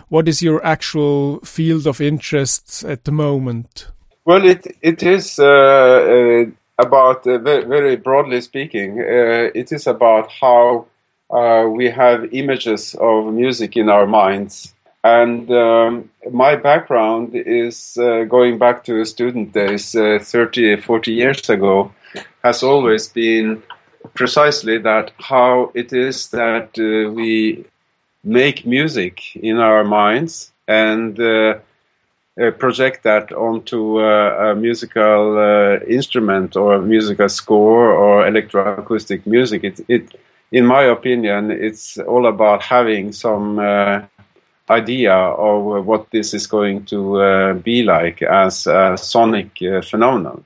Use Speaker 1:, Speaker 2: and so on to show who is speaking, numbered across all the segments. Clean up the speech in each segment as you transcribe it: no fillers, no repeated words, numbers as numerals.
Speaker 1: what is your actual field of interest at the moment?
Speaker 2: Well, it is about, very, very broadly speaking, it is about how we have images of music in our minds. And my background is going back to student days 30, 40 years ago, has always been precisely that, how it is that we make music in our minds and project that onto a musical instrument or a musical score or electroacoustic music. In my opinion, it's all about having some idea of what this is going to be like as a sonic phenomenon.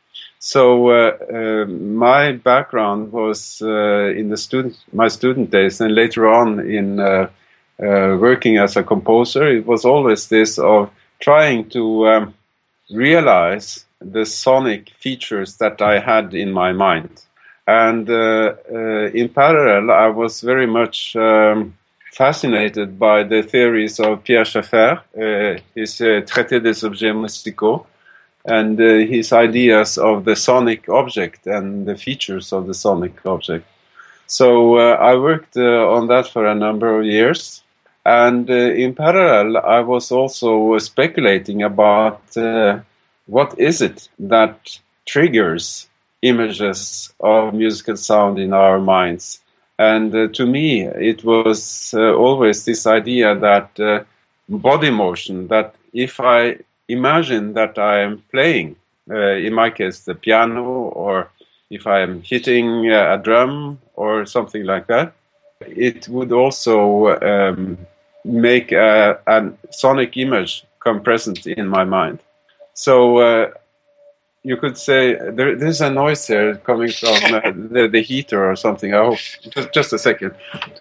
Speaker 2: So my background was in my student days, and later on in working as a composer. It was always this of trying to realize the sonic features that I had in my mind. And in parallel, I was very much fascinated by the theories of Pierre Schaeffer, his Traité des objets musicaux, and his ideas of the sonic object and the features of the sonic object. So I worked on that for a number of years. And in parallel, I was also speculating about what is it that triggers images of musical sound in our minds. And to me, it was always this idea that body motion, that if I imagine that I am playing, in my case, the piano, or if I am hitting a drum or something like that, it would also make a sonic image come present in my mind. So you could say there's a noise there coming from the heater or something. I hope. Just a second.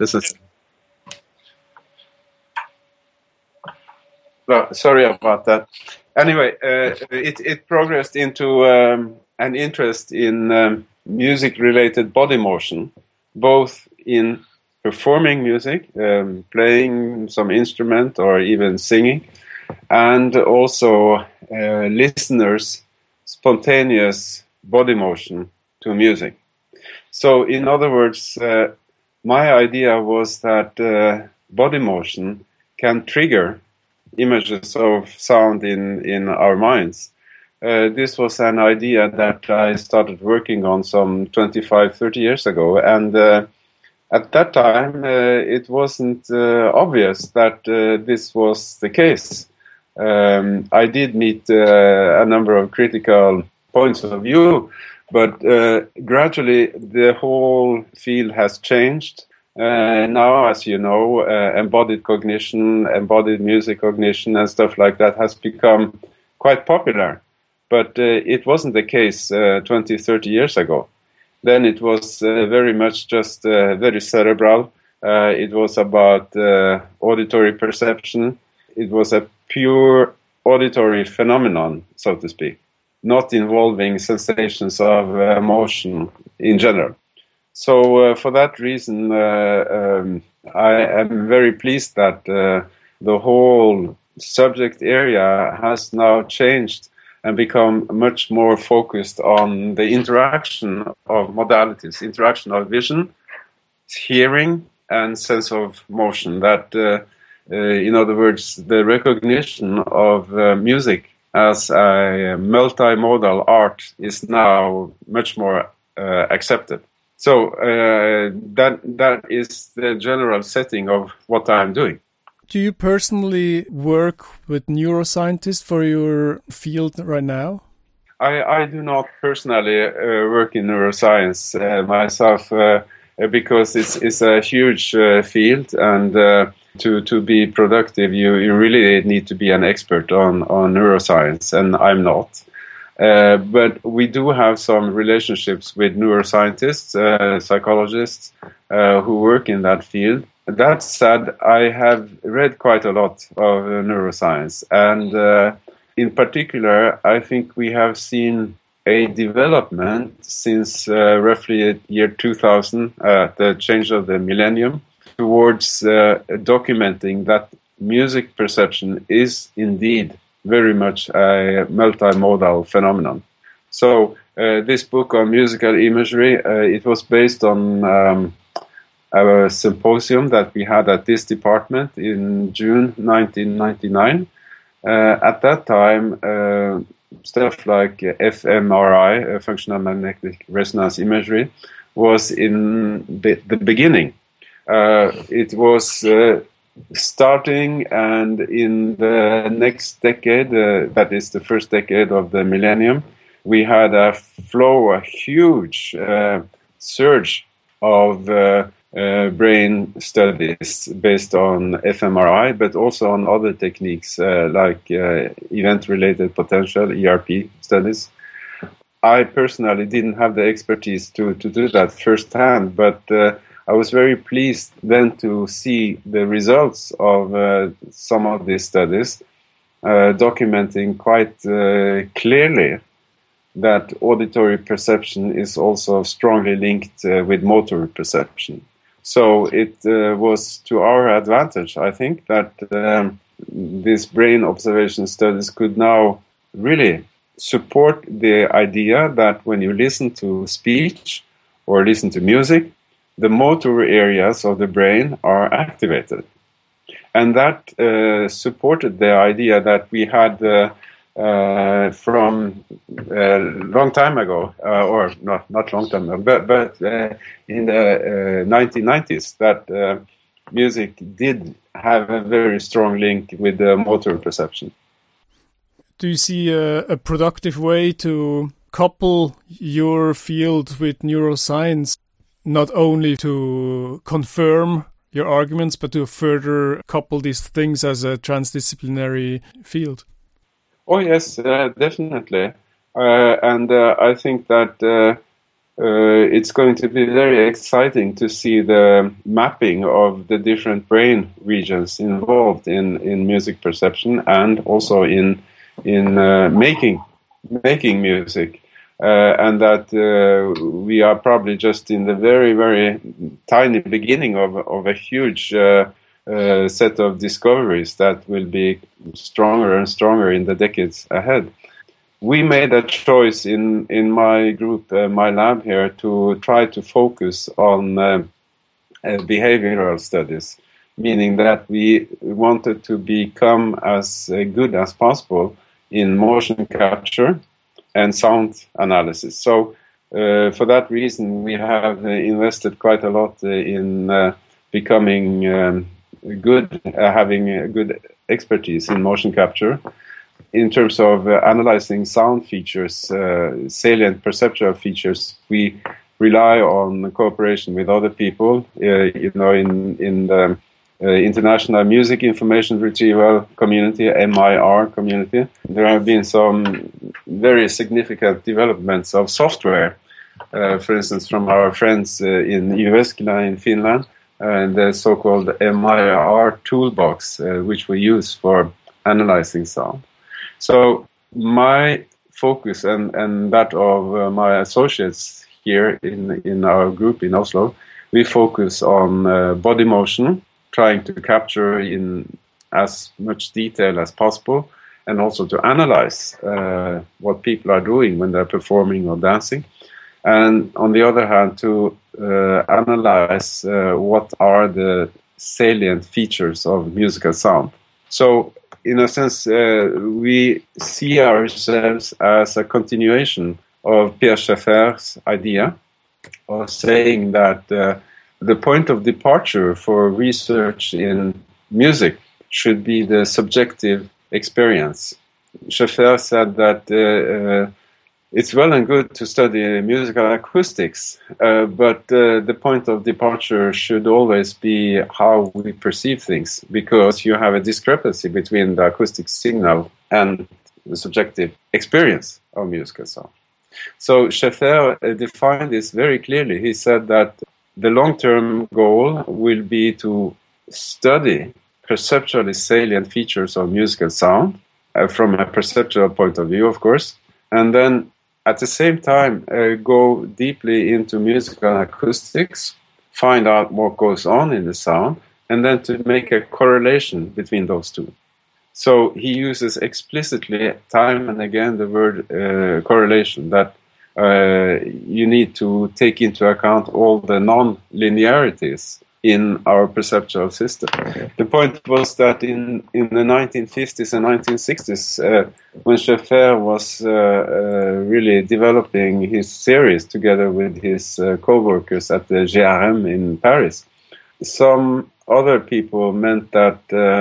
Speaker 2: Well, sorry about that. Anyway, it progressed into an interest in music-related body motion, both in performing music, playing some instrument or even singing, and also listeners' spontaneous body motion to music. So in other words, my idea was that body motion can trigger images of sound in our minds. This was an idea that I started working on some 25, 30 years ago, and at that time, it wasn't obvious that this was the case. I did meet a number of critical points of view, but gradually the whole field has changed. Now, as you know, embodied cognition, embodied music cognition and stuff like that has become quite popular. But it wasn't the case 20, 30 years ago. Then it was very much just very cerebral. It was about auditory perception. It was a pure auditory phenomenon, so to speak, not involving sensations of motion in general. So for that reason, I am very pleased that the whole subject area has now changed and become much more focused on the interaction of modalities, interaction of vision, hearing, and sense of motion. That, in other words, the recognition of music as a multimodal art is now much more accepted. So that is the general setting of what I'm doing.
Speaker 1: Do you personally work with neuroscientists for your field right now?
Speaker 2: I do not personally work in neuroscience myself because it's a huge field, and to be productive, you really need to be an expert on neuroscience, and I'm not. But we do have some relationships with neuroscientists, psychologists who work in that field. That said, I have read quite a lot of neuroscience, and in particular, I think we have seen a development since roughly year 2000, the change of the millennium, towards documenting that music perception is indeed very much a multimodal phenomenon. So this book on musical imagery, it was based on a symposium that we had at this department in June 1999. At that time, stuff like fMRI, functional magnetic resonance imagery, was in the beginning. It was starting, and in the next decade, that is the first decade of the millennium, we had a huge surge of brain studies based on fMRI, but also on other techniques like event-related potential, ERP studies. I personally didn't have the expertise to do that firsthand, but I was very pleased then to see the results of some of these studies documenting quite clearly that auditory perception is also strongly linked with motor perception. So it was to our advantage, I think, that these brain observation studies could now really support the idea that when you listen to speech or listen to music, the motor areas of the brain are activated. And that supported the idea that we had from a long time ago, or not long time ago, but in the 1990s, that music did have a very strong link with the motor perception.
Speaker 1: Do you see a productive way to couple your field with neuroscience, not only to confirm your arguments, but to further couple these things as a transdisciplinary field?
Speaker 2: Oh, yes, definitely. And I think that it's going to be very exciting to see the mapping of the different brain regions involved in music perception and also in making music. And that we are probably just in the very, very tiny beginning of a huge set of discoveries that will be stronger and stronger in the decades ahead. We made a choice in my group, my lab here, to try to focus on behavioral studies, meaning that we wanted to become as good as possible in motion capture and sound analysis. So for that reason, we have invested quite a lot in becoming good, having a good expertise in motion capture. In terms of analyzing sound features, salient perceptual features, we rely on cooperation with other people. In the International Music Information Retrieval Community, MIR community, there have been some very significant developments of software. For instance, from our friends in Jyväskylä in Finland, the so-called MIR toolbox, which we use for analyzing sound. So my focus and that of my associates here in our group in Oslo, we focus on body motion, trying to capture in as much detail as possible, and also to analyze what people are doing when they're performing or dancing. And on the other hand, to analyze what are the salient features of musical sound. So, in a sense, we see ourselves as a continuation of Pierre Schaeffer's idea of saying that the point of departure for research in music should be the subjective experience. Schaeffer said that it's well and good to study musical acoustics, but the point of departure should always be how we perceive things, because you have a discrepancy between the acoustic signal and the subjective experience of musical sound. So Schaeffer defined this very clearly. He said that the long-term goal will be to study perceptually salient features of musical sound from a perceptual point of view, of course, and then at the same time go deeply into musical acoustics, find out what goes on in the sound, and then to make a correlation between those two. So he uses explicitly time and again the word correlation, that you need to take into account all the non-linearities in our perceptual system. The point was that in the 1950s and 1960s, when Schaeffer was really developing his theories together with his co-workers at the GRM in Paris, some other people meant that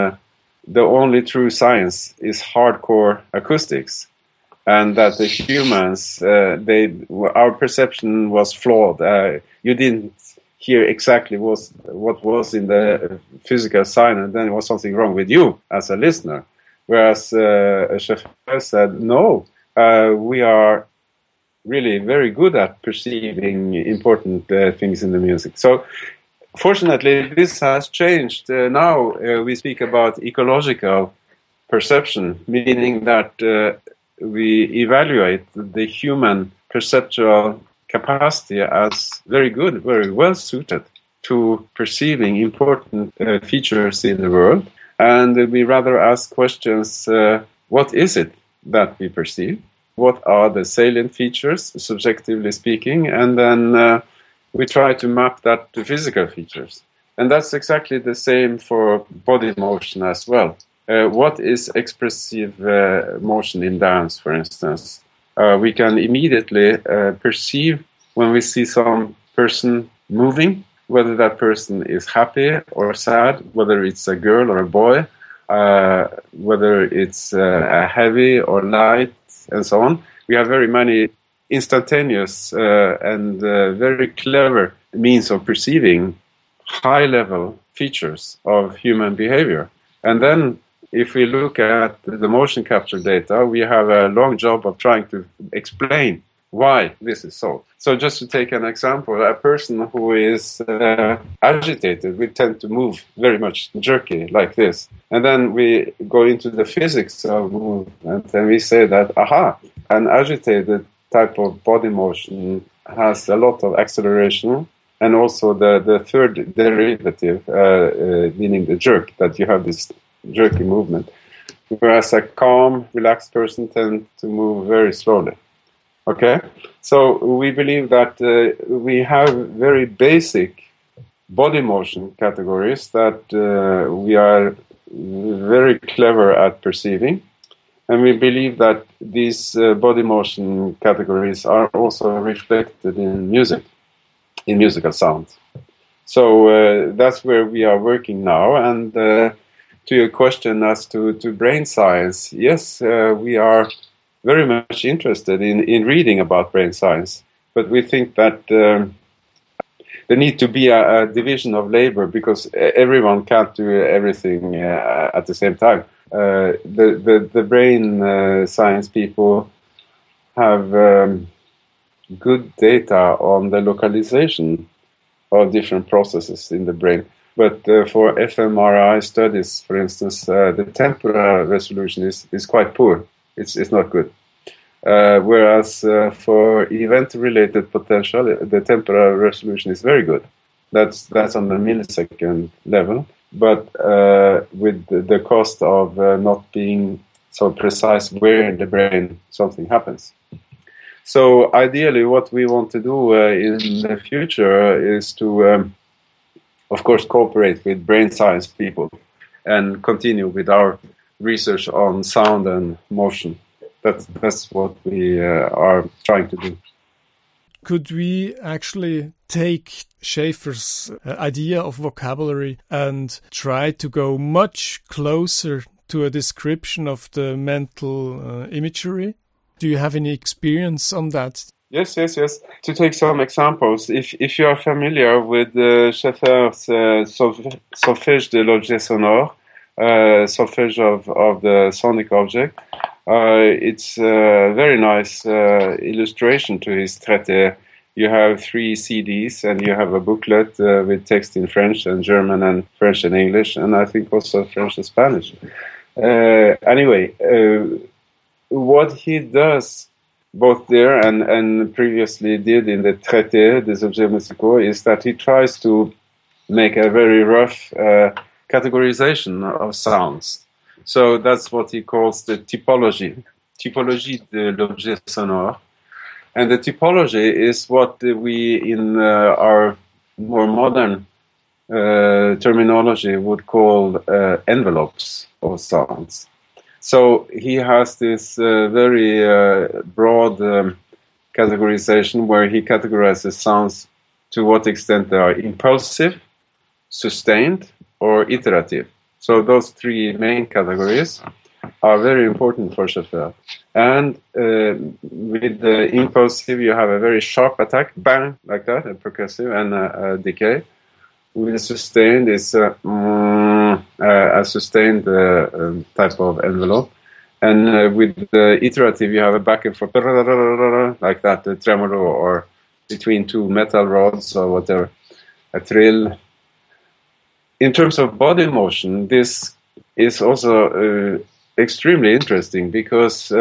Speaker 2: the only true science is hardcore acoustics, and that the humans, our perception was flawed. You didn't hear exactly what was in the physical sign, and then there was something wrong with you as a listener. Whereas Schaeffer said, no, we are really very good at perceiving important things in the music. So fortunately, this has changed. Now we speak about ecological perception, meaning that we evaluate the human perceptual capacity as very good, very well suited to perceiving important features in the world. And we rather ask questions, what is it that we perceive? What are the salient features, subjectively speaking? And then we try to map that to physical features. And that's exactly the same for body motion as well. What is expressive motion in dance, for instance? We can immediately perceive when we see some person moving, whether that person is happy or sad, whether it's a girl or a boy, whether it's heavy or light, and so on. We have very many instantaneous and very clever means of perceiving high-level features of human behavior. And then if we look at the motion capture data, we have a long job of trying to explain why this is so. So just to take an example, a person who is agitated will tend to move very much jerky like this. And then we go into the physics of movement and we say that, an agitated type of body motion has a lot of acceleration, and also the third derivative, meaning the jerk, that you have this jerky movement. Whereas a calm, relaxed person tends to move very slowly. Okay? So we believe that we have very basic body motion categories that we are very clever at perceiving. And we believe that these body motion categories are also reflected in music, in musical sound. So that's where we are working now. And to your question as to brain science, yes, we are very much interested in reading about brain science. But we think that there needs to be a division of labor, because everyone can't do everything at the same time. The brain science people have good data on the localization of different processes in the brain. But for fMRI studies, for instance, the temporal resolution is quite poor. It's not good. Whereas for event-related potential, the temporal resolution is very good. That's on the millisecond level, but with the cost of not being so precise where in the brain something happens. So ideally, what we want to do in the future is to, of course, cooperate with brain science people and continue with our research on sound and motion. That's what we are trying to do.
Speaker 1: Could we actually take Schaeffer's idea of vocabulary and try to go much closer to a description of the mental imagery? Do you have any experience on that?
Speaker 2: Yes. To take some examples, if you are familiar with Schaeffer's solfège de l'objet sonore, solfège of the sonic object, it's a very nice illustration to his traité. You have 3 CDs and you have a booklet with text in French and German and French and English, and I think also French and Spanish. Anyway, what he does both there and previously did in the Traité des objets musicaux is that he tries to make a very rough categorization of sounds. So that's what he calls the typology de l'objet sonore. And the typology is what we, in our more modern terminology, would call envelopes of sounds. So he has this very broad categorization where he categorizes sounds to what extent they are impulsive, sustained, or iterative. So those three main categories are very important for Schaeffer. And with the impulsive, you have a very sharp attack, bang, like that, a percussive, and a decay. With the sustained, it's a sustained type of envelope. And with the iterative, you have a back and forth, like that, a tremolo, or between two metal rods or whatever, a trill. In terms of body motion, this is also extremely interesting because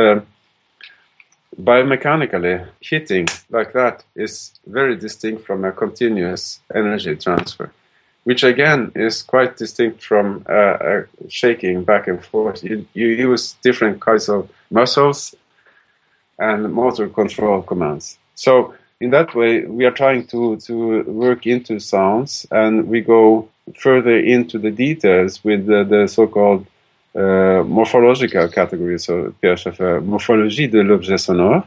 Speaker 2: biomechanically, hitting like that is very distinct from a continuous energy transfer, which again is quite distinct from shaking back and forth. You use different kinds of muscles and motor control commands. So in that way, we are trying to work into sounds, and we go further into the details with the so-called morphological category. So Pierre Schaeffer, Morphologie de l'objet sonore,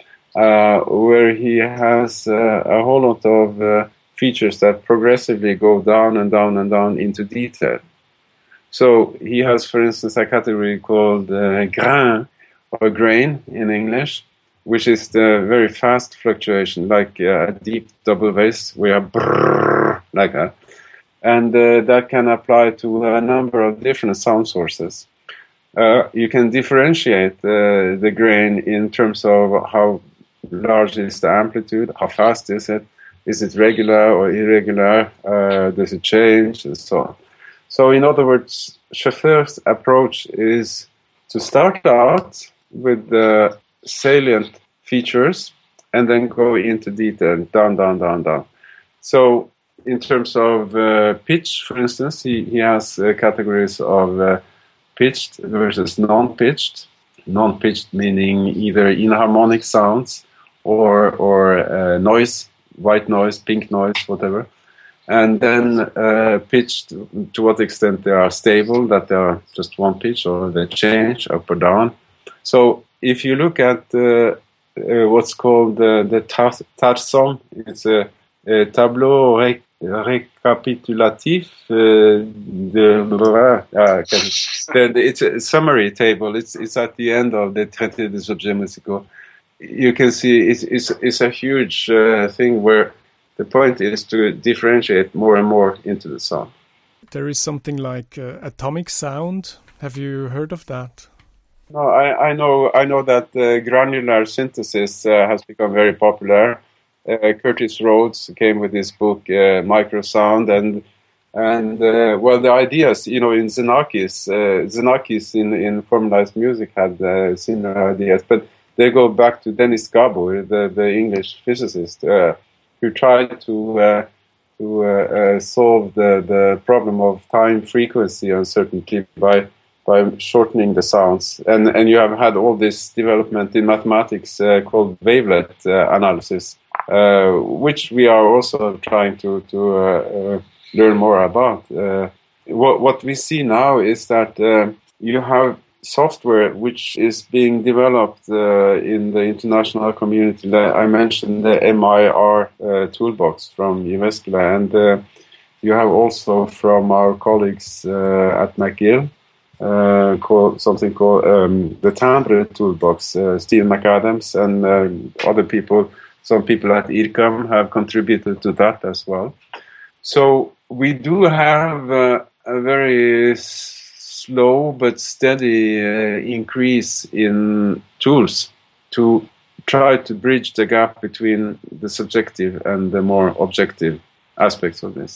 Speaker 2: where he has a whole lot of features that progressively go down and down and down into detail. So he has, for instance, a category called grain, or grain in English, which is the very fast fluctuation, like a deep double bass, where brrr, like that. And that can apply to a number of different sound sources. You can differentiate the grain in terms of how large is the amplitude, how fast is it regular or irregular, does it change, and so on. So in other words, Schaeffer's approach is to start out with the salient features and then go into detail, down, down, down, down. So in terms of pitch, for instance, he has categories of pitched versus non-pitched. Non-pitched meaning either inharmonic sounds or noise, white noise, pink noise, whatever. And then pitched, to what extent they are stable, that they are just one pitch, or they change up or down. So if you look at what's called the TARSOM, it's a tableau récapitulatif it's a summary table. It's at the end of the Traité des objets musicaux. You can see it's a huge thing where the point is to differentiate more and more into the sound.
Speaker 1: There is something like atomic sound. Have you heard of that?
Speaker 2: No, I know that granular synthesis has become very popular. Curtis Rhodes came with his book Microsound, and well, the ideas, in Xenakis in formalized music had similar ideas, but they go back to Dennis Gabor, the English physicist, who tried to solve the problem of time frequency uncertainty by shortening the sounds, and you have had all this development in mathematics called wavelet analysis, which we are also trying to learn more about. What we see now is that you have software which is being developed in the international community. I mentioned the MIR toolbox from Jyväskylä, and you have also from our colleagues at McGill something called the Timbre toolbox. Steve McAdams and other people, some people at IRCAM have contributed to that as well. So we do have a very slow but steady increase in tools to try to bridge the gap between the subjective and the more objective aspects of this.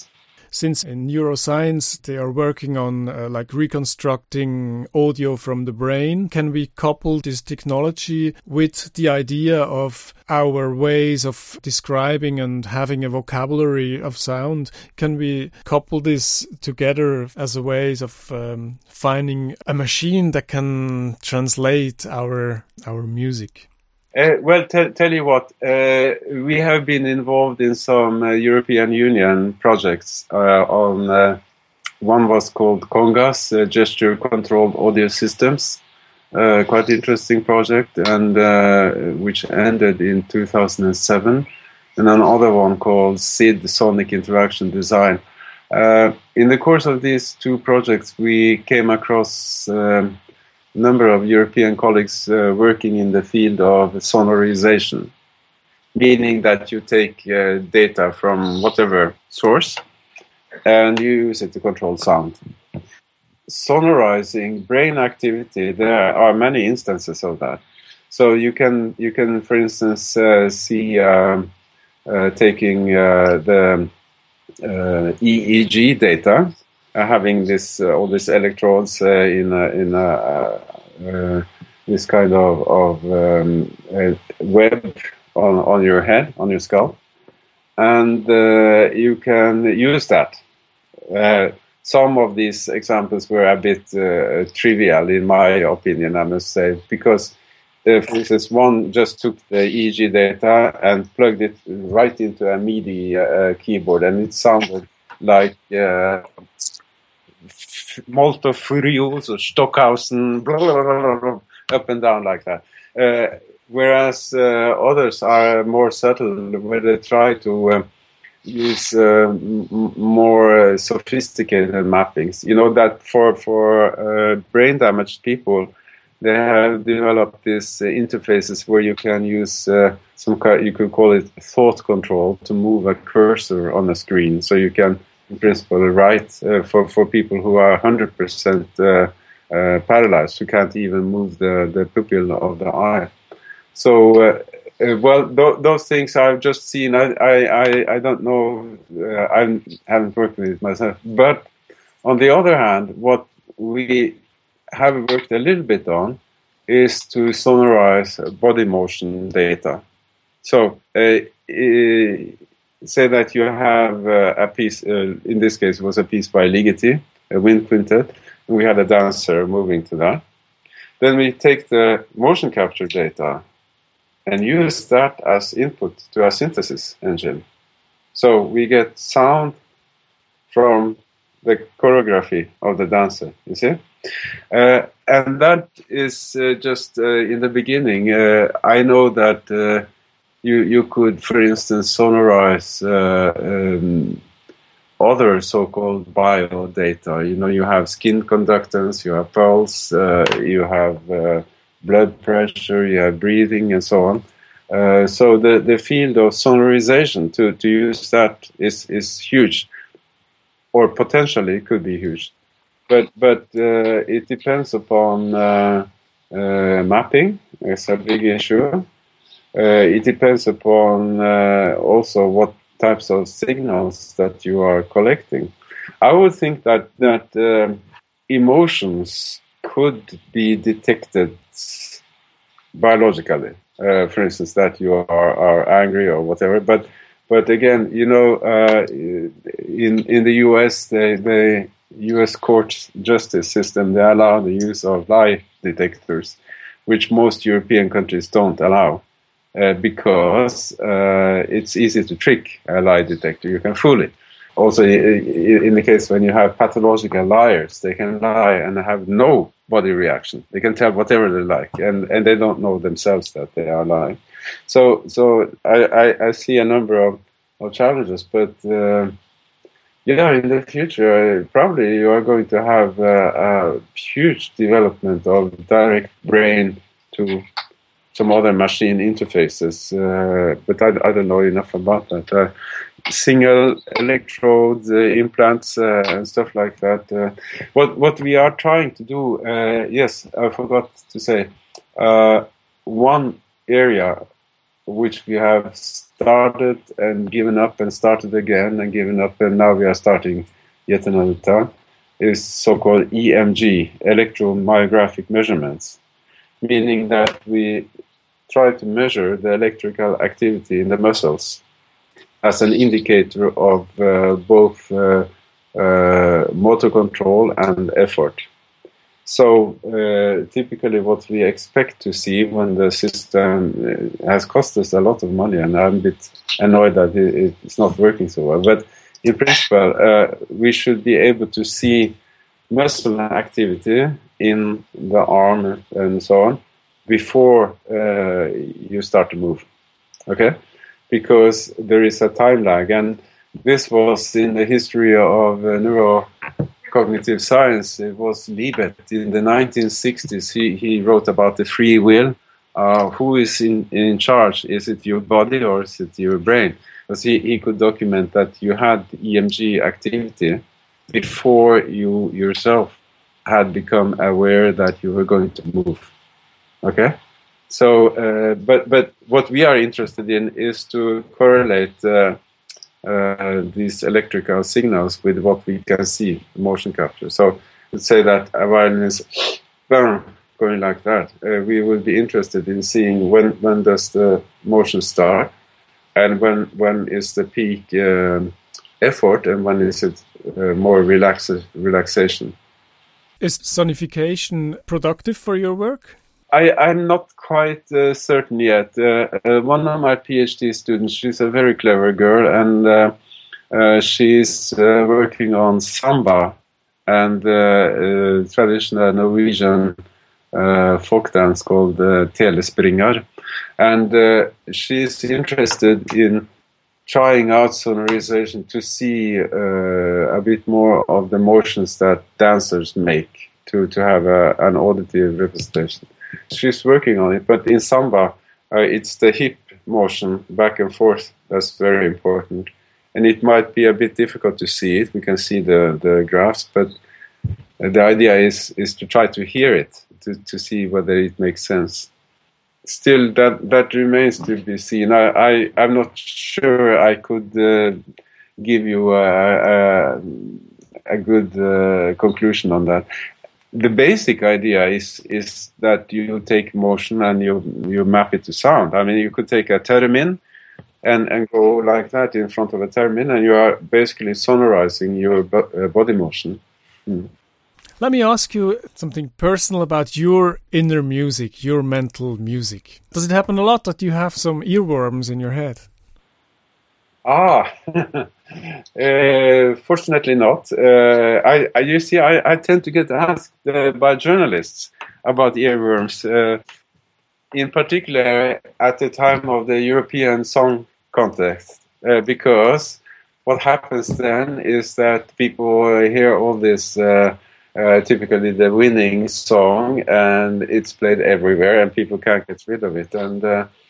Speaker 1: since in neuroscience they are working on like reconstructing audio from the brain, can we couple this technology with the idea of our ways of describing and having a vocabulary of sound? Can we couple this together as a ways of finding a machine that can translate our music?
Speaker 2: Well, tell you what, we have been involved in some European Union projects on, one was called CONGAS, Gesture Controlled Audio Systems, quite interesting project, and which ended in 2007, and another one called SID, Sonic Interaction Design. In the course of these two projects, we came across number of European colleagues working in the field of sonorization, meaning that you take data from whatever source and you use it to control sound. Sonorizing brain activity, there are many instances of that. So you can for instance, see taking the EEG data, having this all these electrodes in this kind of web on your head, on your skull, and you can use that. Some of these examples were a bit trivial, in my opinion, I must say, because for instance, one just took the EEG data and plugged it right into a MIDI keyboard, and it sounded like Molto Furioso, Stockhausen, blah, blah, blah, blah, up and down like that. Whereas others are more subtle, where they try to use more sophisticated mappings. You know that for brain damaged people, they have developed these interfaces where you can use some kind, you could call it thought control, to move a cursor on a screen. So you can, in principle, write for people who are 100% paralyzed, who can't even move the pupil of the eye. So, those things I've just seen. I don't know. I haven't worked with it myself. But on the other hand, what we have worked a little bit on is to sonorize body motion data. So, say that you have a piece. In this case, it was a piece by Ligeti, a wind quintet. And we had a dancer moving to that. Then we take the motion capture data and use that as input to a synthesis engine. So we get sound from the choreography of the dancer, you see? And that is just in the beginning. I know that you could, for instance, sonorize other so-called bio data. You know, you have skin conductance, you have pulse, you have blood pressure, you have breathing, and so on. So the field of sonorization to use that is huge, or potentially could be huge. But it depends upon mapping. It's a big issue. It depends upon also what types of signals that you are collecting. I would think that emotions could be detected biologically. For instance, that you are angry or whatever. But again, you know, in the U.S., the U.S. court justice system, they allow the use of lie detectors, which most European countries don't allow. Because it's easy to trick a lie detector. You can fool it. Also, in the case when you have pathological liars, they can lie and have no body reaction. They can tell whatever they like, and they don't know themselves that they are lying. So I see a number of challenges, but yeah, in the future, probably you are going to have a huge development of direct brain to some other machine interfaces, but I don't know enough about that. Single electrode implants and stuff like that. What we are trying to do, yes, I forgot to say, one area which we have started and given up and started again and given up, and now we are starting yet another time, is so-called EMG, electromyographic measurements, meaning that we try to measure the electrical activity in the muscles as an indicator of both motor control and effort. So typically what we expect to see when the system has cost us a lot of money, and I'm a bit annoyed that it's not working so well, but in principle we should be able to see muscle activity in the arm and so on before you start to move, okay? Because there is a time lag, and this was in the history of neurocognitive science. It was Libet in the 1960s. He wrote about the free will. Who is in charge? Is it your body or is it your brain? Because he could document that you had EMG activity before you yourself had become aware that you were going to move. Okay? So, but what we are interested in is to correlate these electrical signals with what we can see, motion capture. So, let's say that a violin is going like that. We will be interested in seeing when does the motion start, and when is the peak effort, and when is it more relaxation.
Speaker 1: Is sonification productive for your work?
Speaker 2: I'm not quite certain yet. One of my PhD students, she's a very clever girl, and she's working on samba and traditional Norwegian folk dance called telespringar. And she's interested in trying out sonorization to see a bit more of the motions that dancers make to have an auditive representation. She's working on it, but in samba, it's the hip motion back and forth that's very important. And it might be a bit difficult to see it. We can see the graphs, but the idea is to try to hear it, to see whether it makes sense. Still, that remains to be seen. I'm not sure I could give you a good conclusion on that. The basic idea is that you take motion and you map it to sound. I mean, you could take a theremin and go like that in front of a theremin, and you are basically sonorizing your body motion.
Speaker 1: Let me ask you something personal about your inner music, your mental music. Does it happen a lot that you have some earworms in your head?
Speaker 2: Fortunately not. I tend to get asked by journalists about earworms, in particular at the time of the European Song Contest, because what happens then is that people hear all this, typically the winning song, and it's played everywhere, and people can't get rid of it. And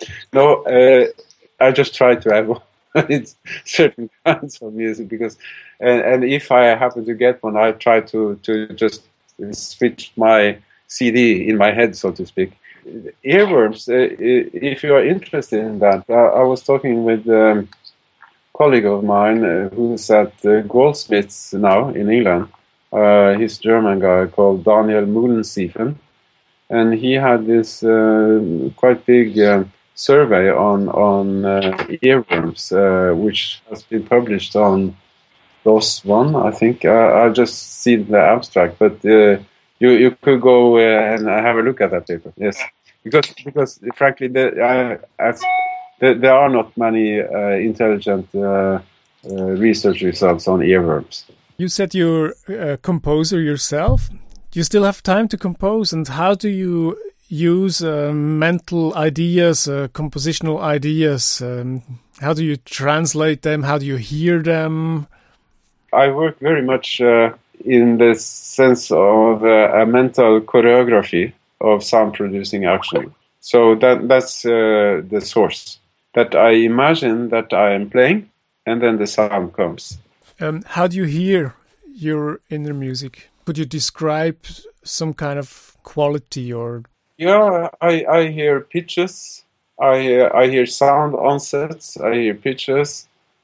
Speaker 2: I just try to avoid certain kinds of music because, and if I happen to get one, I try to just switch my CD in my head, so to speak. Earworms, if you are interested in that, I was talking with a colleague of mine who's at Goldsmiths now in England. He's a German guy called Daniel Muhlensiefen, and he had this quite big survey on earworms, which has been published on PLOS One, I think. I just see the abstract, but you could go and have a look at that paper. Yes, because frankly, there are not many intelligent research results on earworms.
Speaker 1: You said you're a composer yourself. Do you still have time to compose, and how do you use mental ideas, compositional ideas? How do you translate them? How do you hear them?
Speaker 2: I work very much in the sense of a mental choreography of sound producing action. So that's the source. That I imagine that I am playing, and then the sound comes.
Speaker 1: How do you hear your inner music? Could you describe some kind of quality or?
Speaker 2: Yeah, I hear pitches I hear sound onsets, I hear pitches,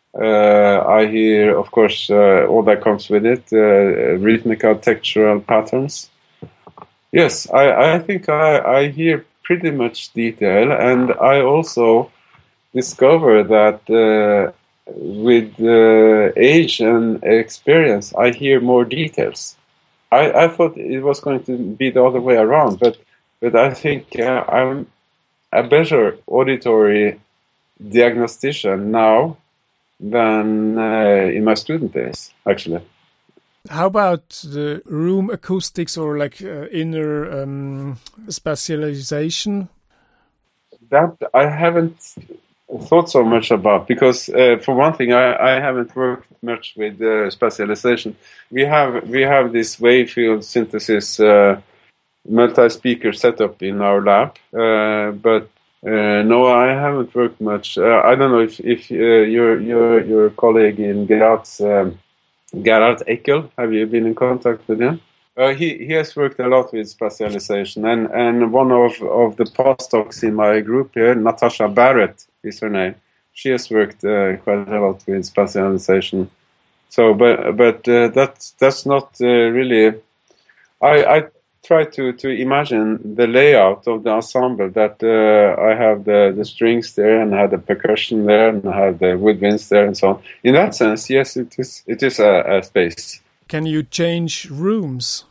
Speaker 2: I hear, of course, all that comes with it, rhythmical, textural patterns. Yes, I think I hear pretty much detail, and I also discover that with age and experience, I hear more details. I thought it was going to be the other way around, but I think I'm a better auditory diagnostician now than in my student days, actually.
Speaker 1: How about the room acoustics or like inner spatialization?
Speaker 2: That I haven't thought so much about because, for one thing, I haven't worked much with spatialization. We have this wave field synthesis multi-speaker setup in our lab, but no, I haven't worked much. I don't know if your colleague in Graz, Gerhard Eckel, have you been in contact with him? He has worked a lot with spatialization, and one of the postdocs in my group here, Natasha Barrett is her name. She has worked quite a lot with spatialization. So, but that's not really. I try to imagine the layout of the ensemble. That I have the strings there, and I have the percussion there, and I have the woodwinds there, and so on. In that sense, yes, it is a space.
Speaker 1: Can you change rooms?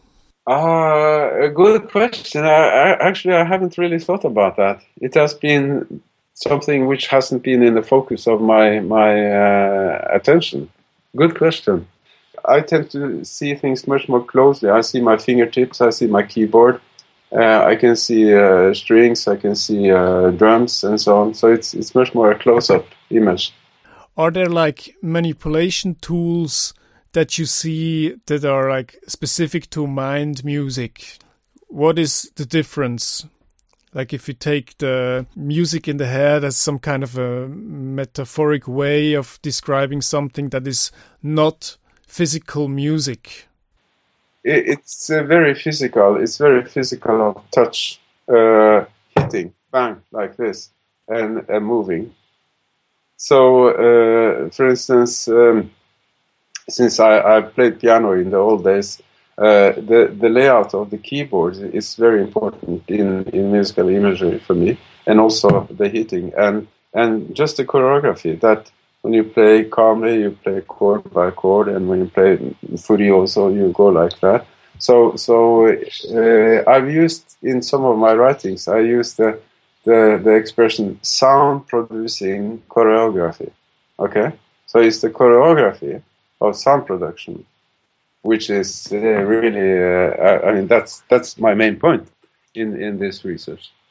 Speaker 2: A good question. Actually, I haven't really thought about that. It has been something which hasn't been in the focus of my attention. Good question. I tend to see things much more closely. I see my fingertips. I see my keyboard. I can see strings. I can see drums and so on. So it's much more a close-up image.
Speaker 1: Are there like manipulation tools that you see that are like specific to mind music? What is the difference? Like if you take the music in the head as some kind of a metaphoric way of describing something that is not physical music.
Speaker 2: It's very physical. It's very physical of touch, hitting, bang, like this, and moving. So, for instance, since I played piano in the old days, the layout of the keyboard is very important in musical imagery for me, and also the hitting and just the choreography. That when you play calmly, you play chord by chord, and when you play furioso, you go like that. So I've used in some of my writings, I use the expression sound producing choreography. Okay, so it's the choreography of sound production, which is really, I mean, that's my main point in this research.